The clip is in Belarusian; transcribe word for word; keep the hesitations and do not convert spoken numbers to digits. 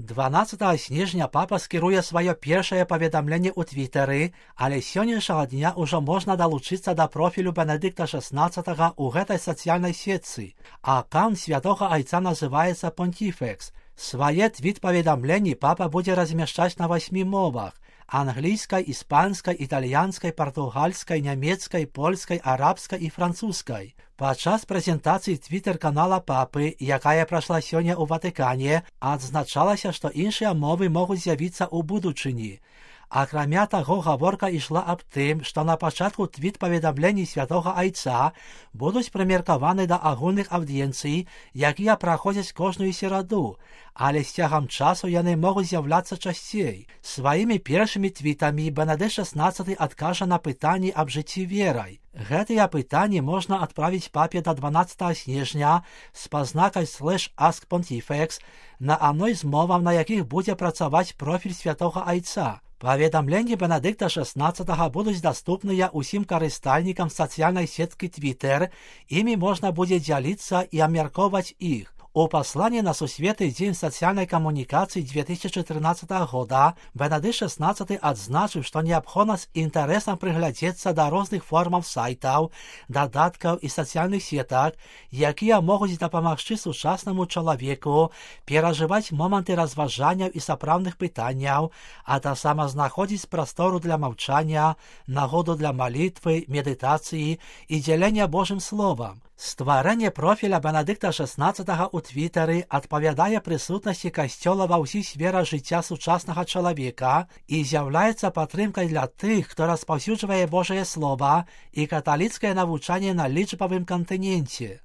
дванаццатага снежня папа скіруе сваё першае паведамленне ў твітары, але сённяшняга дня ўжо можна далучыцца да профілю Бенедыкта шаснаццатага ў гэтай сацыяльнай сетцы. Аккаунт святога айца называецца Pontifex. Свае твіт-паведамленні папа будзе размяшчаць на васьмі мовах: англійскай, іспанскай, італьянскай, партугальскай, нямецкай, польскай, арабскай і французскай. Падчас прэзентацыі твітер-канала папы, якая прайшла сёння ў Ватыкане, адзначалася, што іншыя мовы могуць з'явіцца ў будучыні. Акрамя таго, гаворка ішла аб тым, што на пачатку твіт-паведамленні святога айца будуць прымеркаваны да агульных аўдыенцый, якія праходзяць кожную сераду, але з цягам часу яны могуць з'яўляцца часцей. Сваімі першымі твітамі Бенедыкт шаснаццаты адкажа на пытанні аб жыцці верай. Гэтыя пытанні можна адправіць папе да дванаццатага снежня з пазнакай слэш ask pontifex на адной з моваў, на якіх будзе працаваць профіль святога айца. Паведамленні Бенедыкта шаснаццатага будуць даступныя ўсім карыстальнікам сацыяльнай сеткі Twitter, імі можна будзе дзяліцца і абмяркоўваць іх. У пасланні на Сусветны дзень сацыяльнай камунікацыі две тысячы трынаццатага года Бенедыкт шаснаццаты адзначыў, што неабходна з інтарэсам прыглядзецца да розных формаў сайтаў, дадаткаў і сацыяльных сетак, якія могуць дапамагчы сучаснаму чалавеку перажываць моманты разважанняў і сапраўдных пытанняў, а таксама знаходзіць прастору для маўчання, нагоду для малітвы, медытацыі і дзялення Божым словам. Стварэнне профіля Бенедыкта шаснаццатага ў твітары адпавядае прысутнасці касцёла ва ўсіх сферах жыцця сучаснага чалавека і з'яўляецца падтрымкай для тых, хто распаўсюджвае Божае слова і каталіцкае навучанне на лічбавым кантыненце.